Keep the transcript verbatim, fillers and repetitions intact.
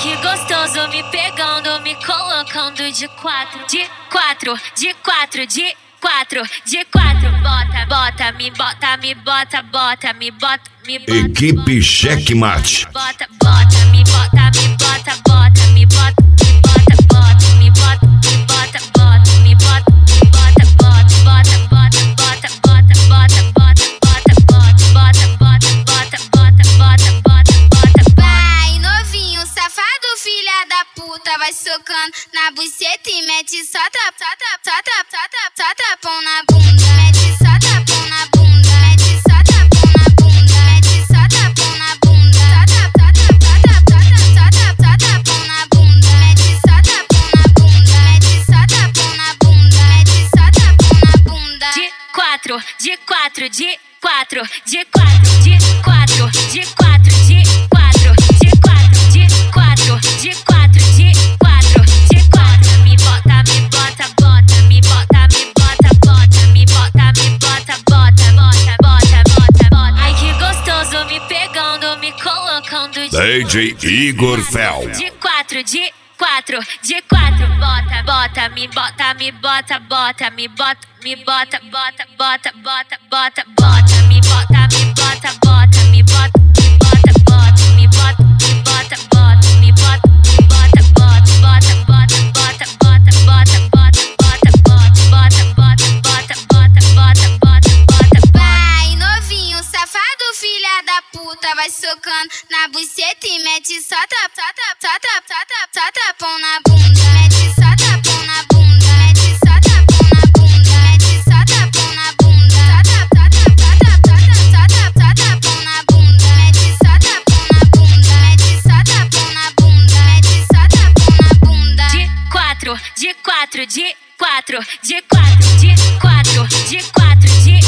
que gostoso, me pegando, me colocando de quatro, de quatro, de quatro, de quatro, de quatro. Bota, bota, me bota, me bota, bota, me bota, me bota. Equipe Checkmate. Bota, bota, me bota, me bota, bota, me bota, bota, bota, me bota, me bota, bota, me bota, bota, bota, bota, bota, bota, bota, bota, bota, bota, bota, bota, bota, bota, bota, bota, bota. Vai, novinho, safado, filha da puta, vai socando na buceta e mete só tap, só tap, só tap, só tap, só tapão na bunda, mete só tapão na bunda, mete só tapão na bunda, mete só tapão na bunda, só tap, só tap, só tap, só tap, só tapão na bunda, mete só tapão na bunda, mete só tapão na bunda, mete só tapão na bunda. De quatro, de quatro, de quatro, de quatro, de quatro, de quatro, de quatro, de quatro, de quatro, de quatro, de quatro, de quatro. Me bota, me bota, bota, me bota, me bota, bota, me bota, me bota, bota, bota, bota, bota, bota. Ai que gostoso, me pegando, me colocando de D J Igor Fel. de quatro, de quatro, de quatro. Bota, bota, me bota, me bota, bota, me bota, me bota, bota, bota, bota, bota, bota, me bota, me bota, bota, me bota, me bota, bota, me bota, me bota, bota, me bota, me bota, bota, bota, bota, bota, bota, bota, bota, bota, bota, bota, bota, bota, bota, bota. Vai, novinho, safado, filha da puta, vai socando na buceta e mete só tap, só tap, só tap, só tap, só tapão na bunda, mete só tapão na bunda, mete só tapão na bunda, mete só tapão na bunda, só tap, só tap, só tap, só tap, só tapão na bunda, mete só tapão na bunda, mete só tapão na bunda, mete só tapão na bunda. De quatro, de quatro, de quatro, de quatro, de quatro, de quatro, de